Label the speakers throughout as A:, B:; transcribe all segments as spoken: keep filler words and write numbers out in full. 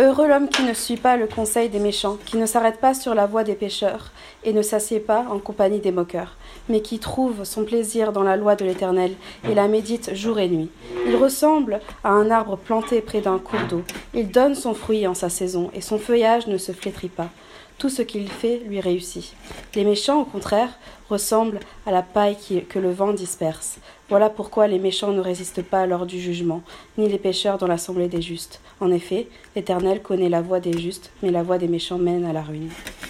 A: Heureux l'homme qui ne suit pas le conseil des méchants, qui ne s'arrête pas sur la voie des pécheurs, et ne s'assied pas en compagnie des moqueurs, mais qui trouve son plaisir dans la loi de l'Éternel, et la médite jour et nuit. Il ressemble à un arbre planté près d'un cours d'eau. Il donne son fruit en sa saison, et son feuillage ne se flétrit pas. Tout ce qu'il fait lui réussit. Les méchants, au contraire, ressemblent à la paille qui, que le vent disperse. Voilà pourquoi les méchants ne résistent pas lors du jugement, ni les pécheurs dans l'assemblée des justes. En effet, l'Éternel connaît la voie des justes, mais la voie des méchants mène à la ruine.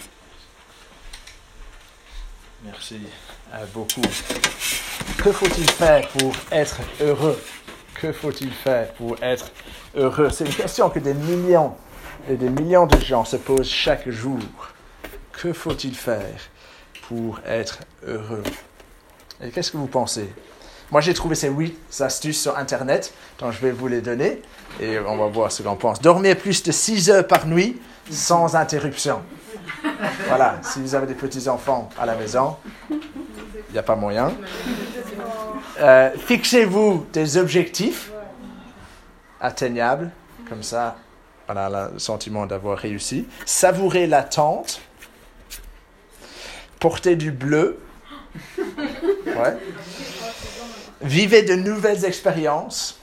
B: Merci euh, beaucoup. Que faut-il faire pour être heureux? Que faut-il faire pour être heureux? C'est une question que des millions et des millions de gens se posent chaque jour. Que faut-il faire pour être heureux? Et qu'est-ce que vous pensez? Moi, j'ai trouvé ces huit astuces sur Internet, dont je vais vous les donner, et on va voir ce qu'on pense. Dormir plus de six heures par nuit, sans interruption. Voilà, si vous avez des petits-enfants à la maison, il n'y a pas moyen. Euh, fixez-vous des objectifs atteignables, comme ça, on a le sentiment d'avoir réussi. Savourez l'attente. Portez du bleu. Ouais. Vivez de nouvelles expériences.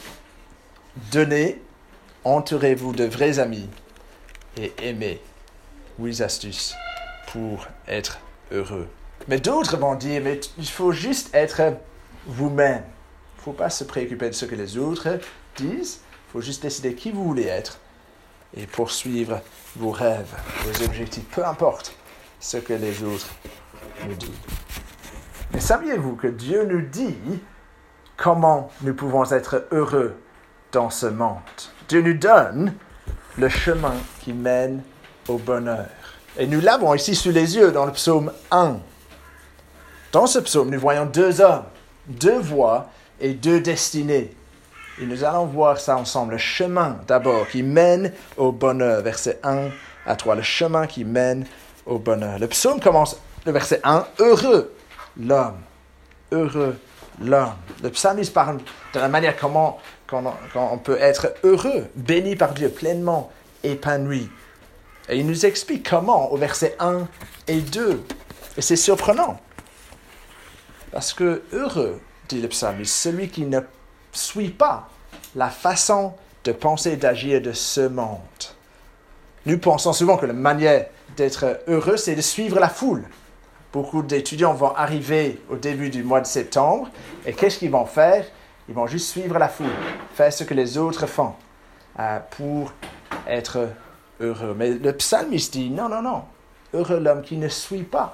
B: Donnez. Entourez-vous de vrais amis. Et aimez. Huit astuces pour être heureux. Mais d'autres vont dire, mais il faut juste être vous-même. Il ne faut pas se préoccuper de ce que les autres disent. Il faut juste décider qui vous voulez être et poursuivre vos rêves, vos objectifs, peu importe ce que les autres nous disent. Mais saviez-vous que Dieu nous dit comment nous pouvons être heureux dans ce monde? Dieu nous donne le chemin qui mène au bonheur. Et nous l'avons ici sous les yeux dans le psaume un. Dans ce psaume, nous voyons deux hommes, deux voies et deux destinées. Et nous allons voir ça ensemble. Le chemin d'abord qui mène au bonheur, versets un à trois. Le chemin qui mène au bonheur. Le psaume commence, le verset un, heureux l'homme. Heureux l'homme. Le psalmiste parle de la manière comment, comment, comment on peut être heureux, béni par Dieu, pleinement épanoui. Et il nous explique comment au verset un et deux. Et c'est surprenant. Parce que heureux, dit le psalmiste, celui qui ne suit pas la façon de penser et d'agir de ce monde. Nous pensons souvent que la manière d'être heureux, c'est de suivre la foule. Beaucoup d'étudiants vont arriver au début du mois de septembre, et qu'est-ce qu'ils vont faire? Ils vont juste suivre la foule, faire ce que les autres font euh, pour être heureux. Mais le psalmiste dit, non, non, non, heureux l'homme qui ne suit pas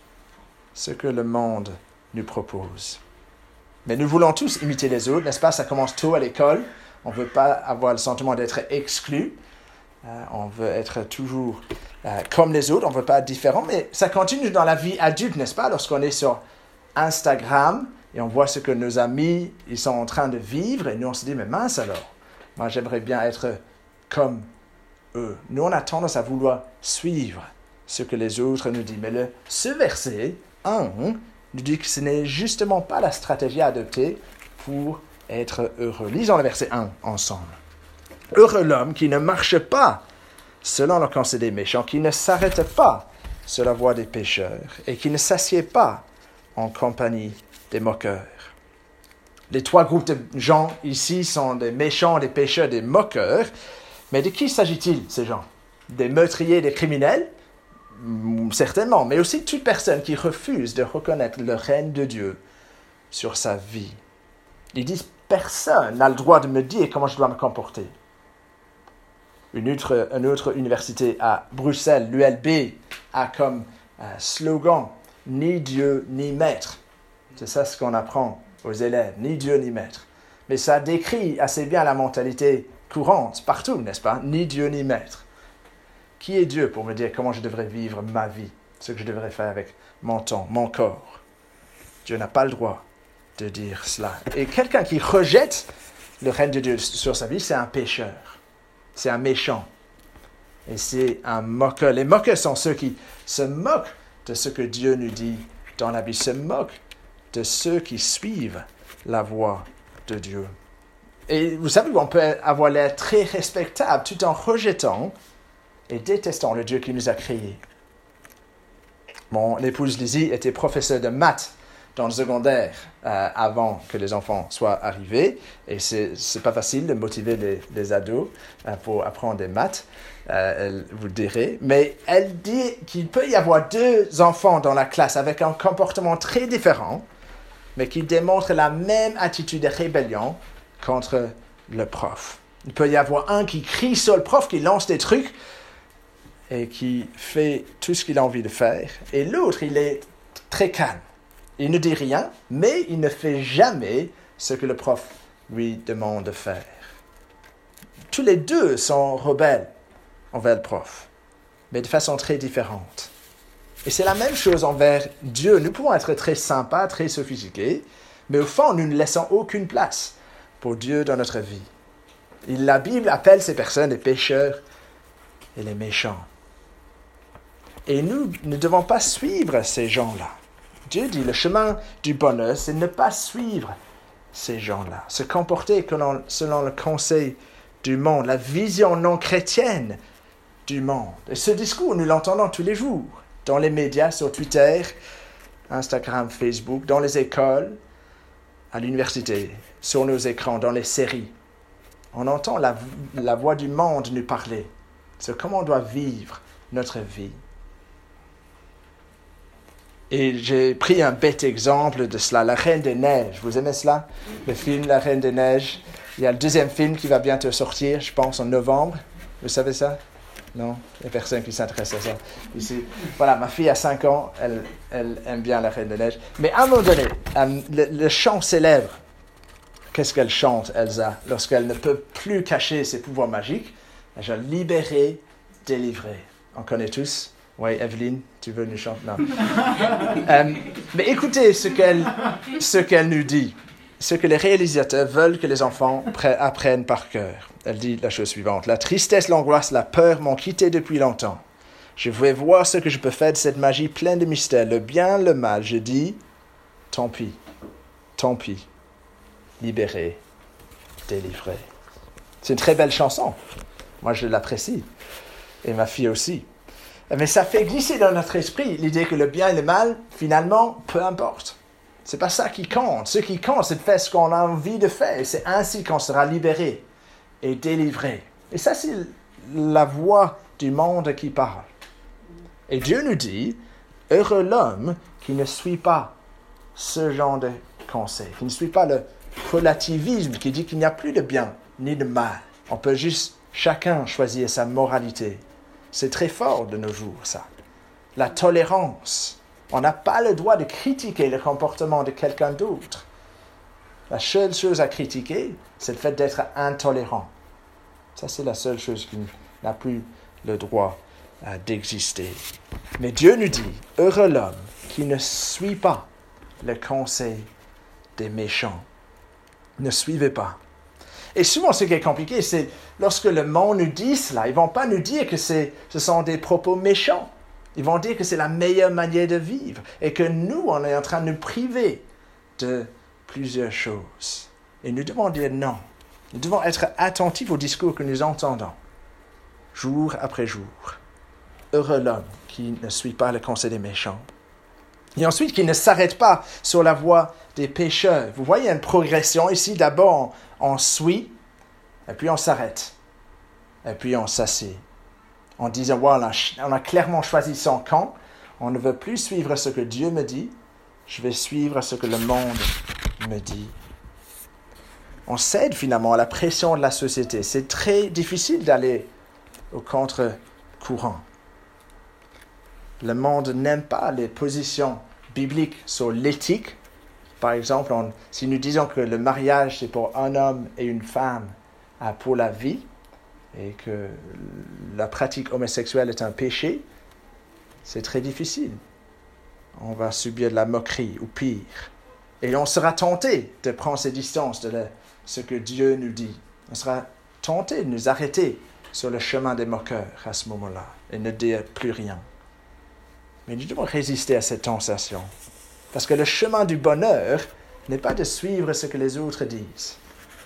B: ce que le monde nous propose. Mais nous voulons tous imiter les autres, n'est-ce pas? Ça commence tôt à l'école. On ne veut pas avoir le sentiment d'être exclu. Euh, on veut être toujours euh, comme les autres. On ne veut pas être différent. Mais ça continue dans la vie adulte, n'est-ce pas? Lorsqu'on est sur Instagram et on voit ce que nos amis ils sont en train de vivre. Et nous, on se dit, mais mince alors. Moi, j'aimerais bien être comme eux. Nous, on a tendance à vouloir suivre ce que les autres nous disent. Mais le, ce verset un nous dit que ce n'est justement pas la stratégie à adopter pour être heureux. Lisons le verset un ensemble. Heureux l'homme qui ne marche pas selon le conseil des méchants, qui ne s'arrête pas sur la voie des pécheurs et qui ne s'assied pas en compagnie des moqueurs. Les trois groupes de gens ici sont des méchants, des pécheurs, des moqueurs. Mais de qui s'agit-il, ces gens? Des meurtriers, des criminels? Certainement, mais aussi toute personne qui refuse de reconnaître le règne de Dieu sur sa vie. Ils disent, personne n'a le droit de me dire comment je dois me comporter. Une autre, une autre université à Bruxelles, l'U L B, a comme euh, slogan « Ni Dieu ni maître ». C'est ça ce qu'on apprend aux élèves, ni Dieu ni maître. Mais ça décrit assez bien la mentalité courante partout, n'est-ce pas? Ni Dieu ni maître. Qui est Dieu pour me dire comment je devrais vivre ma vie, ce que je devrais faire avec mon temps, mon corps? Dieu n'a pas le droit de dire cela. Et quelqu'un qui rejette le règne de Dieu sur sa vie, c'est un pécheur. C'est un méchant. Et c'est un moqueur. Les moqueurs sont ceux qui se moquent de ce que Dieu nous dit dans la Bible, se moquent de ceux qui suivent la voie de Dieu. Et vous savez, on peut avoir l'air très respectable tout en rejetant et détestant le Dieu qui nous a créés. Mon épouse Lizzie était professeure de maths dans le secondaire euh, avant que les enfants soient arrivés. Et c'est, c'est pas facile de motiver les, les ados euh, pour apprendre des maths, euh, elle vous le dirait. Mais elle dit qu'il peut y avoir deux enfants dans la classe avec un comportement très différent, mais qui démontrent la même attitude de rébellion contre le prof. Il peut y avoir un qui crie sur le prof, qui lance des trucs et qui fait tout ce qu'il a envie de faire. Et l'autre, il est très calme. Il ne dit rien, mais il ne fait jamais ce que le prof lui demande de faire. Tous les deux sont rebelles envers le prof, mais de façon très différente. Et c'est la même chose envers Dieu. Nous pouvons être très sympas, très sophistiqués, mais au fond, nous ne laissons aucune place pour Dieu dans notre vie. Et la Bible appelle ces personnes les pécheurs et les méchants. Et nous ne devons pas suivre ces gens-là. Dieu dit, le chemin du bonheur, c'est ne pas suivre ces gens-là, se comporter selon le conseil du monde, la vision non chrétienne du monde. Et ce discours, nous l'entendons tous les jours, dans les médias, sur Twitter, Instagram, Facebook, dans les écoles, à l'université, sur nos écrans, dans les séries. On entend la, la voix du monde nous parler sur comment on doit vivre notre vie. Et j'ai pris un bête exemple de cela, La Reine des Neiges. Vous aimez cela? Le film La Reine des Neiges. Il y a le deuxième film qui va bientôt sortir, je pense, en novembre. Vous savez ça? Non? Il n'y a personne qui s'intéresse à ça. Ici. Voilà, ma fille a cinq ans, elle, elle aime bien La Reine des Neiges. Mais à un moment donné, um, le, le chant célèbre, qu'est-ce qu'elle chante, Elsa, lorsqu'elle ne peut plus cacher ses pouvoirs magiques? Elle chante « Libérée, délivrée ». On connaît tous? Oui, Evelyne, tu veux nous chanter? Non. um, mais écoutez ce qu'elle, ce qu'elle nous dit. Ce que les réalisateurs veulent que les enfants apprennent par cœur. Elle dit la chose suivante. « La tristesse, l'angoisse, la peur m'ont quitté depuis longtemps. Je vais voir ce que je peux faire de cette magie pleine de mystères. Le bien, le mal, je dis, tant pis, tant pis. Libéré, délivré. » C'est une très belle chanson. Moi, je l'apprécie. Et ma fille aussi. Mais ça fait glisser dans notre esprit l'idée que le bien et le mal, finalement, peu importe. C'est pas ça qui compte. Ce qui compte, c'est de faire ce qu'on a envie de faire. Et c'est ainsi qu'on sera libéré et délivré. Et ça, c'est la voix du monde qui parle. Et Dieu nous dit, heureux l'homme qui ne suit pas ce genre de conseil, qui ne suit pas le relativisme, qui dit qu'il n'y a plus de bien ni de mal. On peut juste chacun choisir sa moralité. C'est très fort de nos jours, ça. La tolérance. On n'a pas le droit de critiquer le comportement de quelqu'un d'autre. La seule chose à critiquer, c'est le fait d'être intolérant. Ça, c'est la seule chose qui n'a plus le droit euh, d'exister. Mais Dieu nous dit, heureux l'homme qui ne suit pas le conseil des méchants. Ne suivez pas. Et souvent, ce qui est compliqué, c'est lorsque le monde nous dit cela, ils ne vont pas nous dire que c'est, ce sont des propos méchants. Ils vont dire que c'est la meilleure manière de vivre et que nous, on est en train de nous priver de plusieurs choses. Et nous devons dire non. Nous devons être attentifs au discours que nous entendons, jour après jour. Heureux l'homme qui ne suit pas le conseil des méchants. Et ensuite, qui ne s'arrête pas sur la voie des pécheurs. Vous voyez une progression ici. D'abord, on suit, et puis on s'arrête, et puis on s'assied. En disant, voilà, on a clairement choisi son camp, on ne veut plus suivre ce que Dieu me dit, je vais suivre ce que le monde me dit. On cède finalement à la pression de la société. C'est très difficile d'aller au contre-courant. Le monde n'aime pas les positions bibliques sur l'éthique. Par exemple, on, si nous disons que le mariage, c'est pour un homme et une femme pour la vie, et que la pratique homosexuelle est un péché, c'est très difficile. On va subir de la moquerie ou pire. Et on sera tenté de prendre ses distances de la, ce que Dieu nous dit. On sera tenté de nous arrêter sur le chemin des moqueurs à ce moment-là et ne dire plus rien. Mais nous devons résister à cette tentation. Parce que le chemin du bonheur n'est pas de suivre ce que les autres disent.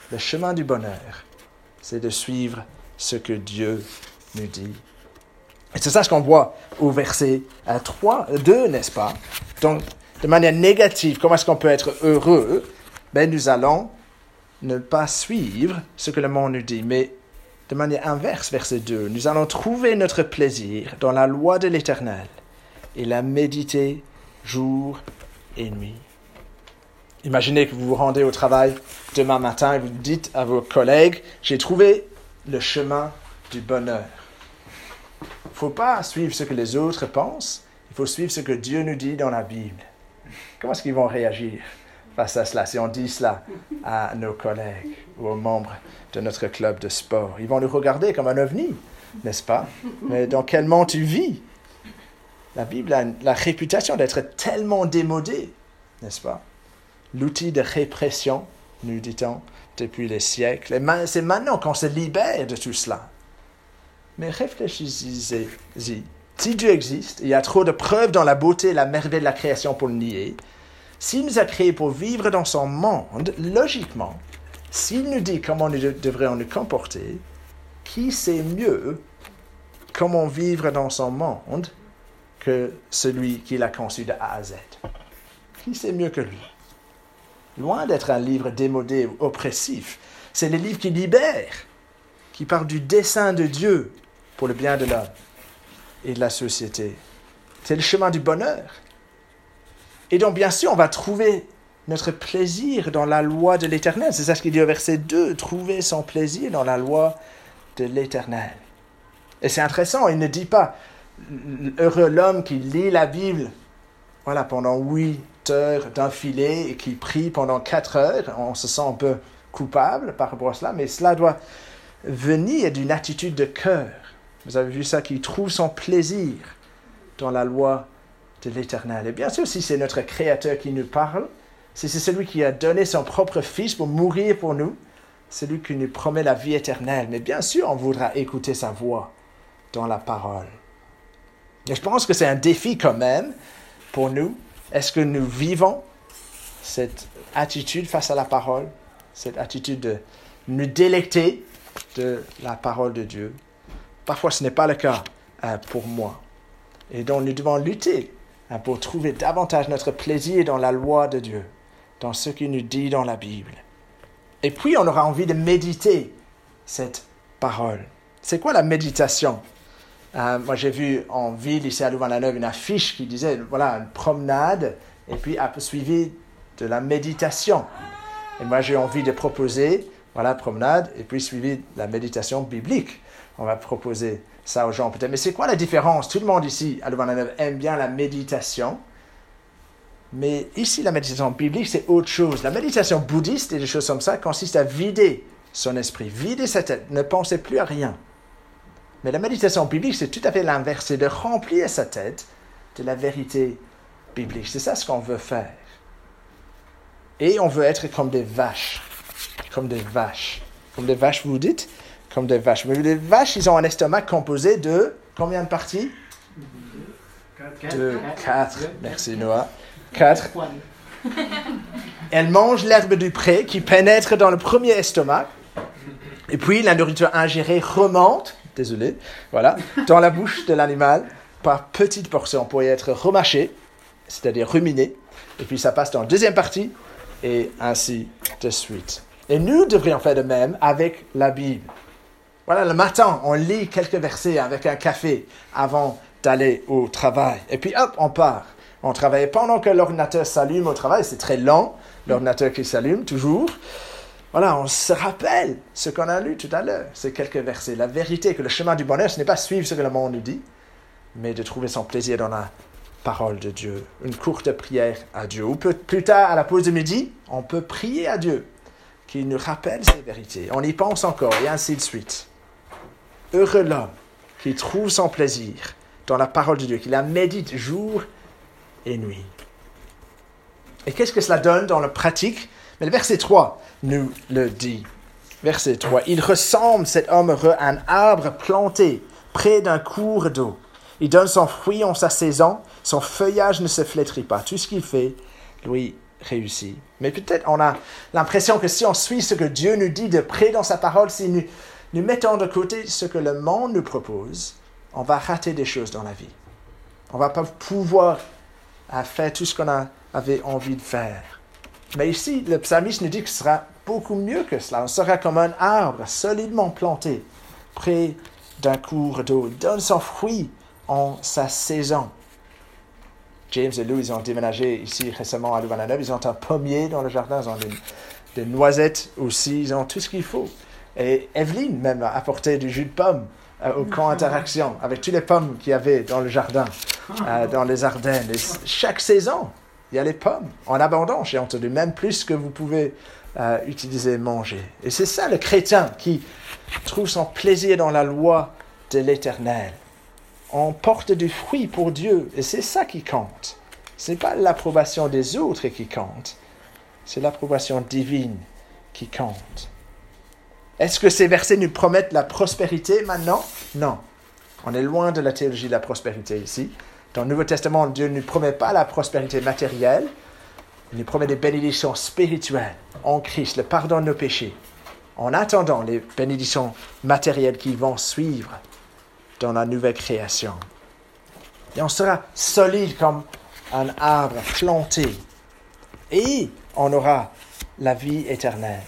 B: Le chemin du bonheur, c'est de suivre ce que Dieu nous dit. Et c'est ça ce qu'on voit au verset trois, deux, n'est-ce pas? Donc, de manière négative, comment est-ce qu'on peut être heureux? Ben, nous allons ne pas suivre ce que le monde nous dit, mais de manière inverse, verset deux, nous allons trouver notre plaisir dans la loi de l'Éternel et la méditer jour et nuit. Imaginez que vous vous rendez au travail demain matin et vous dites à vos collègues, j'ai trouvé le chemin du bonheur. Il ne faut pas suivre ce que les autres pensent, il faut suivre ce que Dieu nous dit dans la Bible. Comment est-ce qu'ils vont réagir face à cela, si on dit cela à nos collègues ou aux membres de notre club de sport? Ils vont nous regarder comme un ovni, n'est-ce pas? Mais dans quel monde tu vis? La Bible a la réputation d'être tellement démodée, n'est-ce pas? L'outil de répression, nous dit-on, depuis les siècles. Et c'est maintenant qu'on se libère de tout cela. Mais réfléchissez-y. Si Dieu existe, il y a trop de preuves dans la beauté et la merveille de la création pour le nier. S'il nous a créés pour vivre dans son monde, logiquement, s'il nous dit comment nous devrions nous comporter, qui sait mieux comment vivre dans son monde que celui qui l'a conçu de A à Z? Qui sait mieux que lui? Loin d'être un livre démodé ou oppressif, c'est le livre qui libère, qui parle du dessein de Dieu pour le bien de l'homme et de la société. C'est le chemin du bonheur. Et donc, bien sûr, on va trouver notre plaisir dans la loi de l'Éternel. C'est ça ce qu'il dit au verset deux, trouver son plaisir dans la loi de l'Éternel. Et c'est intéressant, il ne dit pas « heureux l'homme qui lit la Bible voilà, pendant huit heures d'affilée et qui prie pendant quatre heures ». On se sent un peu coupable par rapport à cela, mais cela doit venir d'une attitude de cœur. Vous avez vu ça, qui trouve son plaisir dans la loi de l'Éternel. Et bien sûr, si c'est notre Créateur qui nous parle, si c'est celui qui a donné son propre Fils pour mourir pour nous, c'est lui qui nous promet la vie éternelle. Mais bien sûr, on voudra écouter sa voix dans la parole. Et je pense que c'est un défi quand même pour nous. Est-ce que nous vivons cette attitude face à la parole, cette attitude de nous délecter de la parole de Dieu? Parfois, ce n'est pas le cas euh, pour moi. Et donc, nous devons lutter hein, pour trouver davantage notre plaisir dans la loi de Dieu, dans ce qu'il nous dit dans la Bible. Et puis, on aura envie de méditer cette parole. C'est quoi la méditation? Euh, moi, j'ai vu en ville, ici à Louvain-la-Neuve, une affiche qui disait, voilà, une promenade, et puis suivi de la méditation. Et moi, j'ai envie de proposer, voilà, promenade, et puis suivi de la méditation biblique. On va proposer ça aux gens peut-être. Mais c'est quoi la différence? Tout le monde ici à Louvain-la-Neuve aime bien la méditation. Mais ici, la méditation biblique, c'est autre chose. La méditation bouddhiste et des choses comme ça consiste à vider son esprit, vider sa tête, ne pensez plus à rien. Mais la méditation biblique, c'est tout à fait l'inverse, c'est de remplir sa tête de la vérité biblique. C'est ça ce qu'on veut faire. Et on veut être comme des vaches. Comme des vaches. Comme des vaches, vous dites? Comme des vaches. Mais les vaches, ils ont un estomac composé de combien de parties? De quatre. Merci Noah. Quatre. Elles mangent l'herbe du pré qui pénètre dans le premier estomac. Et puis la nourriture ingérée remonte, désolé, voilà, dans la bouche de l'animal par petites portions pour y être remâchée, c'est-à-dire ruminée. Et puis ça passe dans la deuxième partie et ainsi de suite. Et nous devrions faire de même avec la Bible. Voilà, le matin, on lit quelques versets avec un café avant d'aller au travail. Et puis hop, on part. On travaille pendant que l'ordinateur s'allume au travail. C'est très lent, l'ordinateur qui s'allume toujours. Voilà, on se rappelle ce qu'on a lu tout à l'heure, ces quelques versets. La vérité que le chemin du bonheur, ce n'est pas suivre ce que le monde nous dit, mais de trouver son plaisir dans la parole de Dieu. Une courte prière à Dieu. Ou plus tard, à la pause de midi, on peut prier à Dieu qu'il nous rappelle ces vérités. On y pense encore, et ainsi de suite. Heureux l'homme qui trouve son plaisir dans la parole de Dieu, qui la médite jour et nuit. Et qu'est-ce que cela donne dans la pratique? Mais le verset trois nous le dit. Verset trois. Il ressemble, cet homme heureux, à un arbre planté près d'un cours d'eau. Il donne son fruit en sa saison, son feuillage ne se flétrit pas. Tout ce qu'il fait lui réussi. Mais peut-être on a l'impression que si on suit ce que Dieu nous dit de près dans sa parole, si nous, nous mettons de côté ce que le monde nous propose, on va rater des choses dans la vie. On ne va pas pouvoir euh, faire tout ce qu'on a, avait envie de faire. Mais ici, le psalmiste nous dit que ce sera beaucoup mieux que cela. On sera comme un arbre solidement planté près d'un cours d'eau. Il donne son fruit en sa saison. James et Lou, ils ont déménagé ici récemment à Louvain-la-Neuve. Ils ont un pommier dans le jardin, ils ont des, des noisettes aussi, ils ont tout ce qu'il faut. Et Evelyne même a apporté du jus de pomme euh, au camp Interaction, avec toutes les pommes qu'il y avait dans le jardin, euh, dans les Ardennes. Et chaque saison, il y a les pommes en abondance, j'ai entendu, même plus que vous pouvez euh, utiliser et manger. Et c'est ça le chrétien qui trouve son plaisir dans la loi de l'Éternel. On porte du fruit pour Dieu, et c'est ça qui compte. Ce n'est pas l'approbation des autres qui compte, c'est l'approbation divine qui compte. Est-ce que ces versets nous promettent la prospérité maintenant? Non. On est loin de la théologie de la prospérité ici. Dans le Nouveau Testament, Dieu ne nous promet pas la prospérité matérielle, il nous promet des bénédictions spirituelles en Christ, le pardon de nos péchés, en attendant les bénédictions matérielles qui vont suivre dans la nouvelle création. Et on sera solide comme un arbre planté. Et on aura la vie éternelle.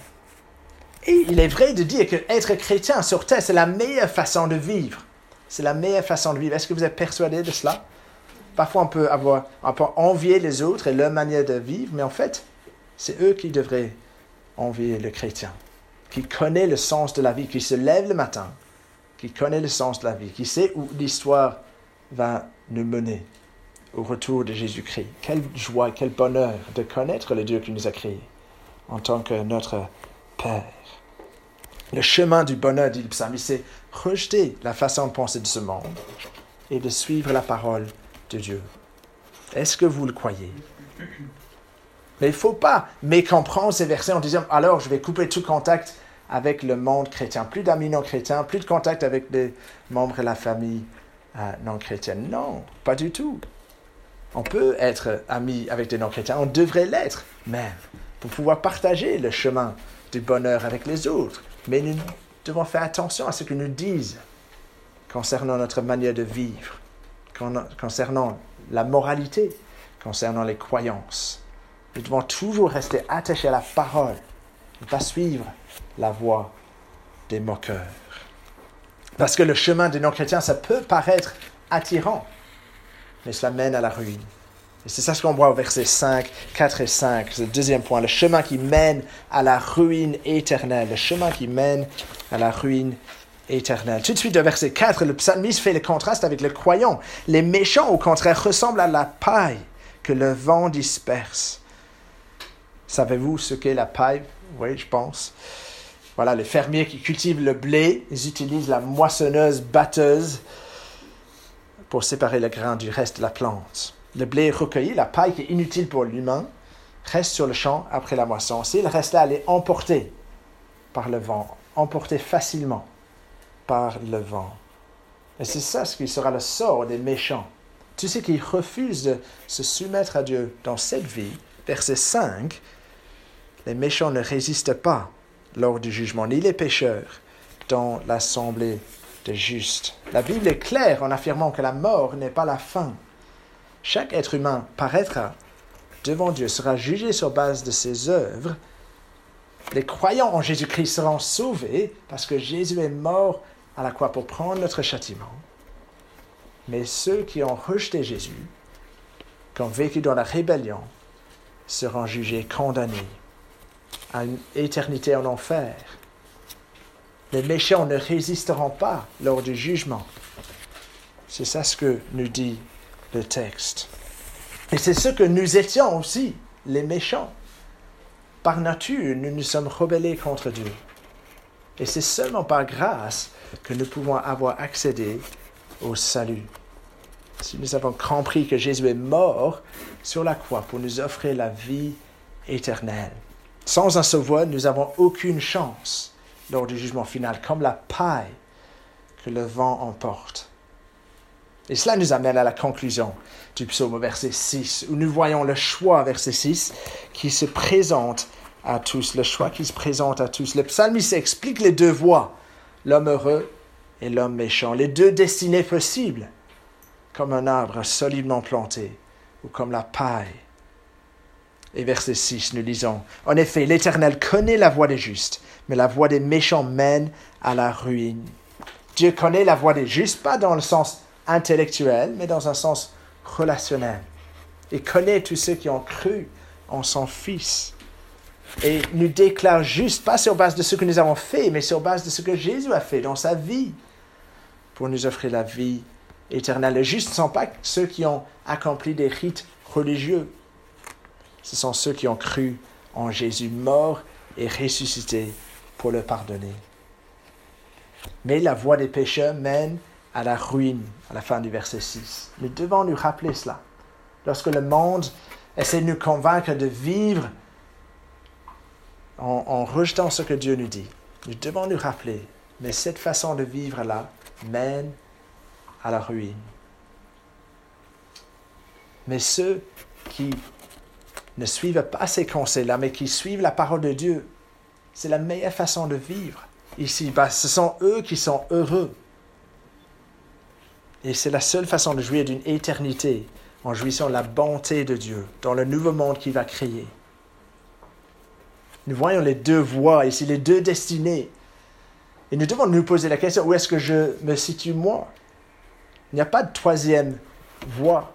B: Et il est vrai de dire qu'être chrétien sur terre, c'est la meilleure façon de vivre. C'est la meilleure façon de vivre. Est-ce que vous êtes persuadé de cela? Parfois, on peut, avoir, on peut envier les autres et leur manière de vivre, mais en fait, c'est eux qui devraient envier le chrétien, qui connaît le sens de la vie, qui se lève le matin, qui connaît le sens de la vie, qui sait où l'histoire va nous mener au retour de Jésus-Christ. Quelle joie, quel bonheur de connaître le Dieu qui nous a créés en tant que notre Père. Le chemin du bonheur, dit le psalmiste, c'est rejeter la façon de penser de ce monde et de suivre la parole de Dieu. Est-ce que vous le croyez? Mais il ne faut pas mécomprendre ces versets en disant « Alors, je vais couper tout contact avec le monde chrétien. Plus d'amis non chrétiens, plus de contact avec les membres de la famille euh, non chrétienne. » Non, pas du tout. On peut être amis avec des non chrétiens, on devrait l'être même, pour pouvoir partager le chemin du bonheur avec les autres. Mais nous devons faire attention à ce que nous disent concernant notre manière de vivre, concernant la moralité, concernant les croyances. Nous devons toujours rester attachés à la parole, ne pas suivre la voie des moqueurs. Parce que le chemin des non-chrétiens, ça peut paraître attirant, mais cela mène à la ruine. Et c'est ça ce qu'on voit au verset cinq, quatre et cinq, c'est le deuxième point, le chemin qui mène à la ruine éternelle, le chemin qui mène à la ruine éternelle. Tout de suite, au verset quatre, le psalmiste fait le contraste avec le croyant. Les méchants, au contraire, ressemblent à la paille que le vent disperse. Savez-vous ce qu'est la paille? Oui, je pense. Voilà, les fermiers qui cultivent le blé, ils utilisent la moissonneuse batteuse pour séparer le grain du reste de la plante. Le blé est recueilli, la paille qui est inutile pour l'humain, reste sur le champ après la moisson. S'il reste là, elle est emportée par le vent, emportée facilement par le vent. Et c'est ça ce qui sera le sort des méchants. Tous ceux qui refusent de se soumettre à Dieu dans cette vie, verset cinq, les méchants ne résistent pas lors du jugement, ni les pécheurs dans l'assemblée des justes. La Bible est claire en affirmant que la mort n'est pas la fin. Chaque être humain paraîtra devant Dieu, sera jugé sur base de ses œuvres. Les croyants en Jésus-Christ seront sauvés parce que Jésus est mort à la croix pour prendre notre châtiment. Mais ceux qui ont rejeté Jésus, qui ont vécu dans la rébellion, seront jugés, condamnés à une éternité en enfer. Les méchants ne résisteront pas lors du jugement. C'est ça ce que nous dit le texte. Et c'est ce que nous étions aussi, les méchants. Par nature, nous nous sommes rebellés contre Dieu. Et c'est seulement par grâce que nous pouvons avoir accédé au salut. Si nous avons compris que Jésus est mort sur la croix pour nous offrir la vie éternelle. Sans un sauveur, nous n'avons aucune chance lors du jugement final, comme la paille que le vent emporte. Et cela nous amène à la conclusion du psaume, verset six, où nous voyons le choix, verset six, qui se présente à tous, le choix qui se présente à tous. Le psalmiste explique les deux voies, l'homme heureux et l'homme méchant, les deux destinées possibles, comme un arbre solidement planté ou comme la paille. Et verset six, nous lisons, « En effet, l'Éternel connaît la voie des justes, mais la voie des méchants mène à la ruine. » Dieu connaît la voie des justes, pas dans le sens intellectuel, mais dans un sens relationnel. Il connaît tous ceux qui ont cru en son Fils. Et nous déclare juste, pas sur base de ce que nous avons fait, mais sur base de ce que Jésus a fait dans sa vie, pour nous offrir la vie éternelle. Les justes ne sont pas ceux qui ont accompli des rites religieux. Ce sont ceux qui ont cru en Jésus, mort et ressuscité pour le pardonner. Mais la voie des pécheurs mène à la ruine, à la fin du verset six. Nous devons nous rappeler cela. Lorsque le monde essaie de nous convaincre de vivre en, en rejetant ce que Dieu nous dit, nous devons nous rappeler, mais cette façon de vivre-là mène à la ruine. Mais ceux qui ne suivent pas ces conseils-là, mais qui suivent la parole de Dieu, c'est la meilleure façon de vivre ici. Ben, ce sont eux qui sont heureux. Et c'est la seule façon de jouir d'une éternité, en jouissant de la bonté de Dieu dans le nouveau monde qu'il va créer. Nous voyons les deux voies ici, les deux destinées. Et nous devons nous poser la question, où est-ce que je me situe moi? Il n'y a pas de troisième voie.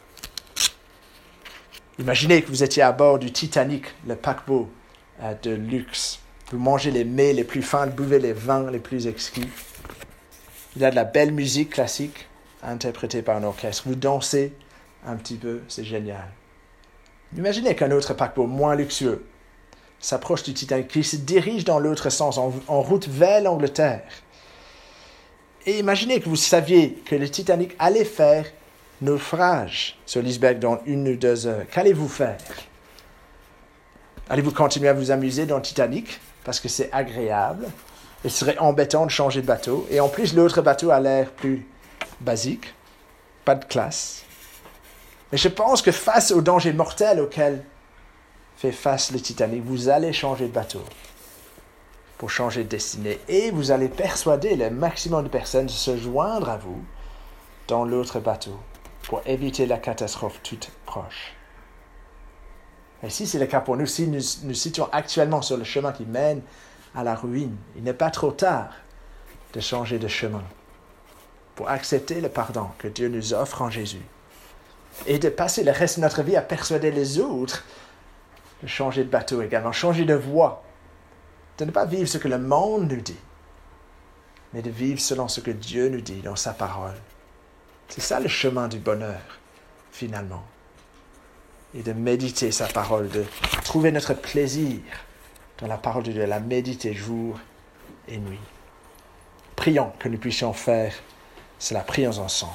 B: Imaginez que vous étiez à bord du Titanic, le paquebot euh, de luxe. Vous mangez les mets les plus fins, vous buvez les vins les plus exquis. Il y a de la belle musique classique interprétée par un orchestre. Vous dansez un petit peu, c'est génial. Imaginez qu'un autre paquebot moins luxueux s'approche du Titanic, qui se dirige dans l'autre sens, en, en route vers l'Angleterre. Et imaginez que vous saviez que le Titanic allait faire naufrage sur l'iceberg dans une ou deux heures. Qu'allez-vous faire? Allez-vous continuer à vous amuser dans le Titanic parce que c'est agréable? Il serait embêtant de changer de bateau. Et en plus, l'autre bateau a l'air plus basique, pas de classe. Mais je pense que face au danger mortel auquel fait face le Titanic, vous allez changer de bateau pour changer de destinée. Et vous allez persuader le maximum de personnes de se joindre à vous dans l'autre bateau pour éviter la catastrophe toute proche. Et si c'est le cas pour nous, si nous nous situons actuellement sur le chemin qui mène à la ruine, il n'est pas trop tard de changer de chemin pour accepter le pardon que Dieu nous offre en Jésus et de passer le reste de notre vie à persuader les autres de changer de bateau également, changer de voie, de ne pas vivre ce que le monde nous dit, mais de vivre selon ce que Dieu nous dit dans sa parole. C'est ça le chemin du bonheur, finalement. Et de méditer sa parole, de trouver notre plaisir dans la parole de Dieu, la méditer jour et nuit. Prions que nous puissions faire cela, prions ensemble.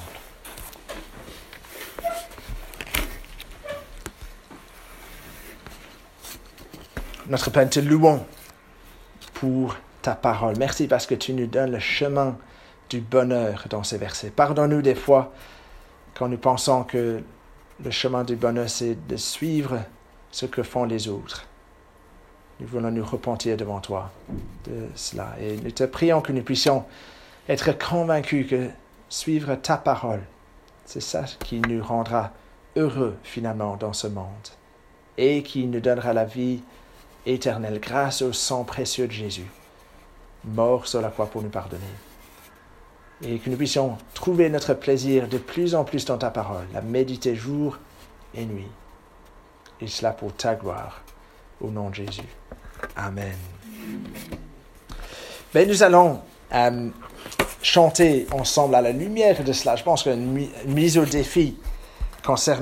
B: Notre Père, te louons pour ta parole. Merci parce que tu nous donnes le chemin du bonheur dans ces versets. Pardonne-nous des fois quand nous pensons que le chemin du bonheur, c'est de suivre ce que font les autres. Nous voulons nous repentir devant toi de cela. Et nous te prions que nous puissions être convaincus que suivre ta parole, c'est ça qui nous rendra heureux finalement dans ce monde et qui nous donnera la vie éternelle grâce au sang précieux de Jésus, mort sur la croix pour nous pardonner. Et que nous puissions trouver notre plaisir de plus en plus dans ta parole, la méditer jour et nuit. Et cela pour ta gloire, au nom de Jésus. Amen. Mais nous allons euh, chanter ensemble à la lumière de cela. Je pense qu'une mise au défi concernant